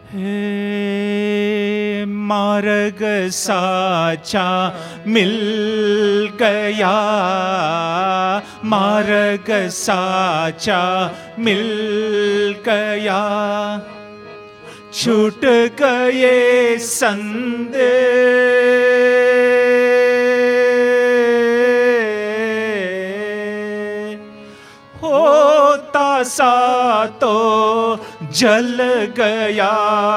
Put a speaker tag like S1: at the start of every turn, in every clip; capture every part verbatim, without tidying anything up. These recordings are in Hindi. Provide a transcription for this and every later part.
S1: हे मार्ग साचा मिल गया, मार्ग साचा मिल गया, छूट गए संदेह, होता सा तो जल गया,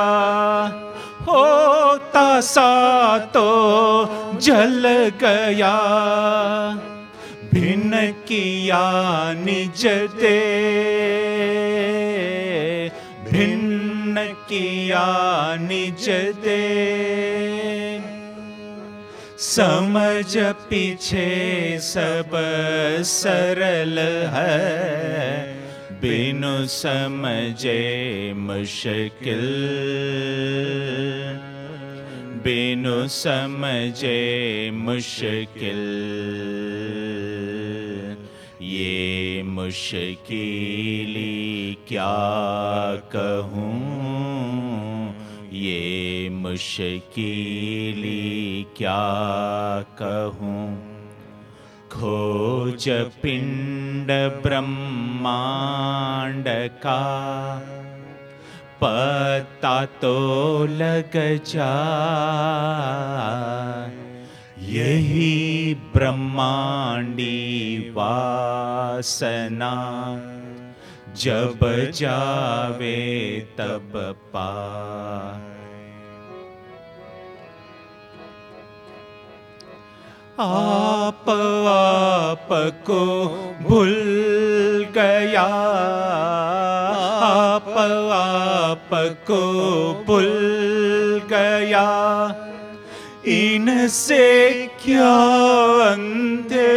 S1: होता सा तो जल गया, भिन्न किया निज दे, भिन्न किया निज दे, समझ पीछे सब सरल है, बिनु समझे मुश्किल, बिनु समझे मुश्किल, ये मुश्किली क्या कहूँ, ये मुश्किली क्या कहूँ, खोज पिंड ब्रह्मांड का पता तो लग जाए, यही ब्रह्मांडी वासना, जब जावे तब पाए। आप आप को भूल गया, आप आप को भूल गया, इनसे क्या अंधे,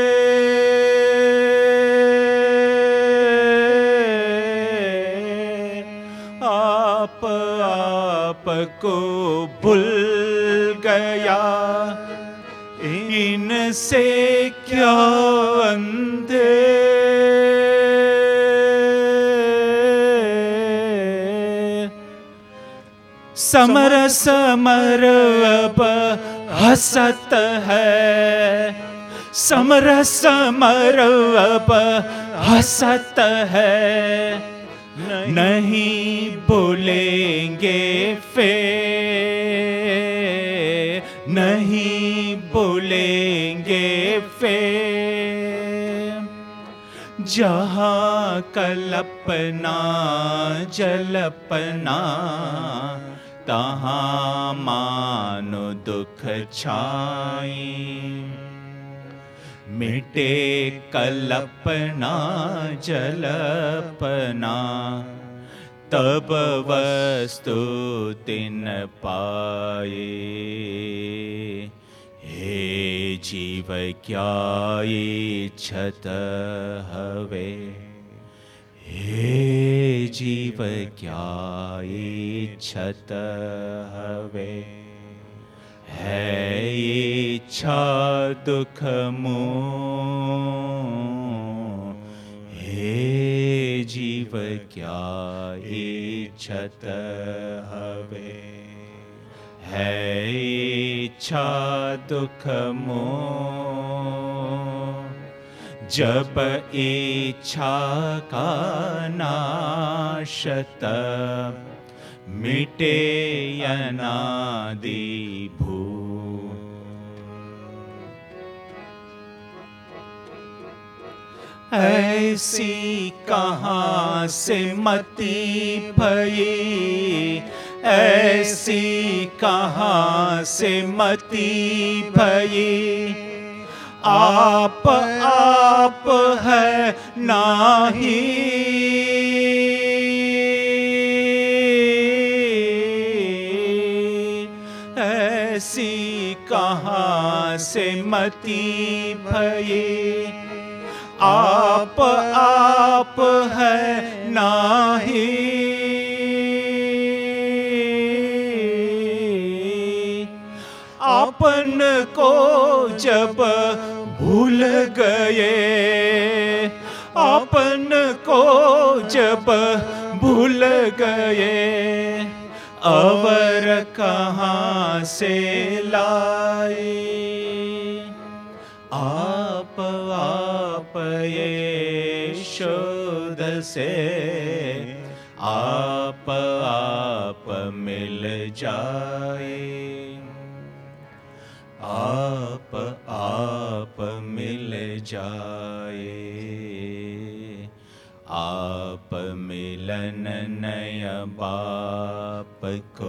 S1: आप आप को भूल गया, इनसे क्या अंधे, समर समर अब हसत है, समर समर अब हसत है, नहीं बोलेंगे फिर, नहीं बोलेंगे फिर, जहाँ कल्पना जल्पना, तहाँ मानो दुख छाई, मिटे कल्पना जल्पना, तब वस्तु तिन पाए, हे जीव क्या इच्छत हवे, हे जीव क्या इच्छत हवे, है इच्छा दुख मोह, हे जीव क्या इच्छत हवे, है इच्छा दुख मोह, जब इच्छा का नाश तब मिटे अनादि भूत। ऐसी कहाँ से मति भई, ऐसी कहाँ से मति भई, आप आप है नाही, ऐसी कहाँ से मति भई, आप आप है नाही, अपन को जब भूल गए, अपन को जब भूल गए, अवर कहाँ से लाए। आप आप ये शोध से आप आप मिल जाए। आप आप मिल जाए। आप मिलन नय बाप को।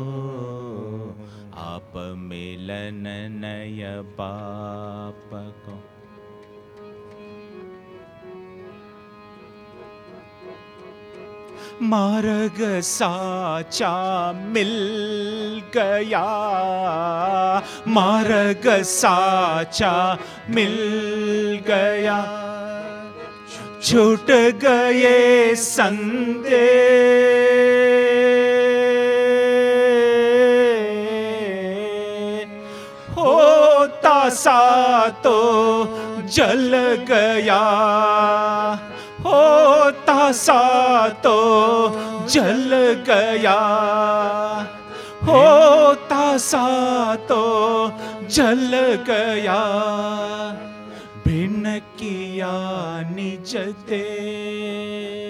S1: आप मिलन नय बाप को। मार्ग साचा मिल गया। मार्ग साचा मिल गया। छूट गए संदेह। होता सा तो जल गया। होता सा तो जल गया। होता सा तो जल गया। भिन्न किया निज दे।